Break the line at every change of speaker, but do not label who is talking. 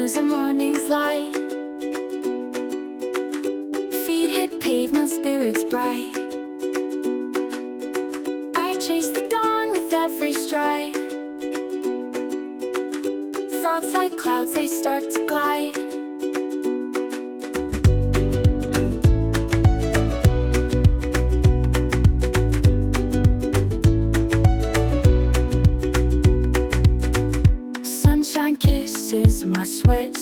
as the morning's light. Feet hit pavement, spirits bright. I chase the dawn with every stride. Thoughts like clouds, they start to glide. Sunshine kisses my sweat